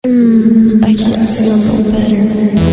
I can't feel no better.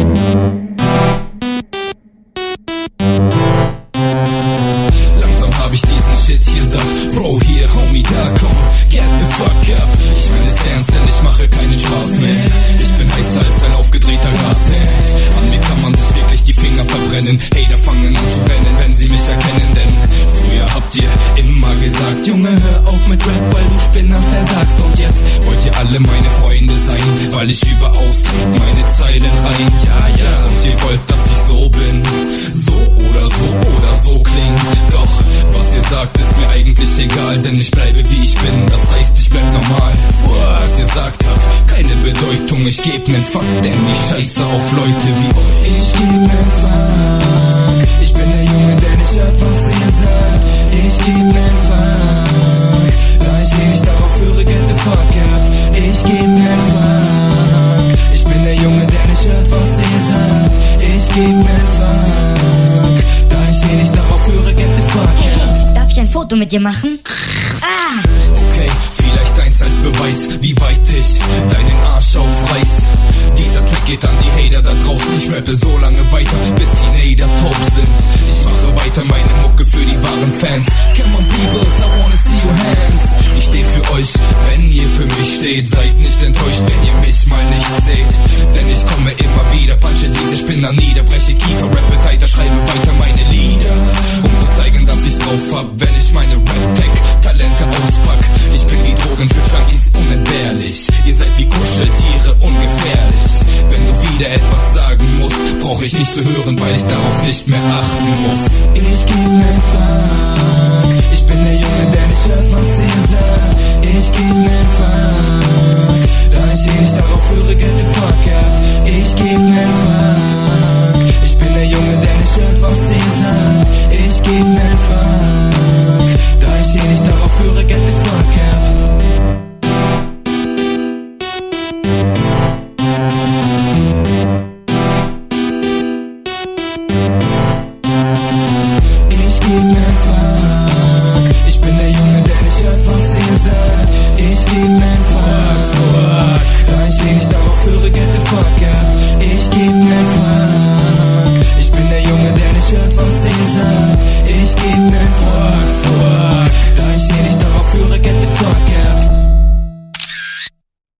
Langsam hab ich diesen Shit hier satt. Bro, hier, Homie, da, komm, get the fuck up. Ich bin es ernst, denn ich mache keinen Spaß mehr. Ich bin heißer als ein aufgedrehter Glasherd. An mir kann man sich wirklich die Finger verbrennen. Hater fangen an zu rennen, wenn sie mich erkennen. Denn früher habt ihr immer gesagt, Junge, hör auf mit Rap, weil du Spinner versagst. Und jetzt wollt ihr alle meine Freunde sein, weil ich überaus krieg meine Zeilen rein. Ja, ja, und ihr wollt, dass ich so bin. So oder so klingt. Doch, was ihr sagt, ist mir eigentlich egal, denn ich bleibe wie ich bin. Das heißt, ich bleib normal. Was ihr sagt hat keine Bedeutung. Ich geb nen Fuck, denn ich scheiße auf Leute wie euch. Ich geb nen Fuck. Ich bin der Junge, der nicht hört, was ihr sagt. Ich geb nen Fuck. Da ich nicht darauf höre, get the fuck up. Ich geb nen Fuck. Ich bin der Junge, der nicht hört, was ihr sagt. Ich geb nen Fuck. Da ich nicht darauf höre, get the fuck up. Darf ich ein Foto mit dir machen? Ah! Okay, vielleicht eins als Beweis, wie weit ich deinen Arsch aufreiß. Dieser Track geht an die Hater da draußen. Ich rappe so lange weiter, bis die Hater taub sind. Ich mache weiter meine Mucke für die wahren Fans. Come on peoples, I wanna see your hands. Ich steh für euch, wenn ihr für mich steht. Seid nicht enttäuscht, wenn ihr mich mal nicht seht. Denn ich komme immer wieder, punche diese Spinner nieder. Breche Kiefer, rappe tighter, schreibe weiter meine Lieder. Um zu zeigen, dass ich's drauf hab, wenn ich meine Rap-Tech-Talente auspack. Ich bin wie Drogen für Junkies unentbehrlich. Ihr seid wie Kuscheltiere, ungefährlich. Wenn du wieder etwas sagen musst, brauch ich nicht zu hören, weil ich darauf nicht mehr achten muss. Ich geb nen Fuck. Ich bin der Junge, der nicht hört, was ihr sagt. Ich geb nen Fuck. Da ich nicht darauf höre, get the fuck up. Ich geb nen Fuck. Ich bin der Junge, der nicht hört, was ihr sagt. Ich geb nen Fuck. Da ich nicht darauf höre, get the fuck up. Ich geb nen Fuck.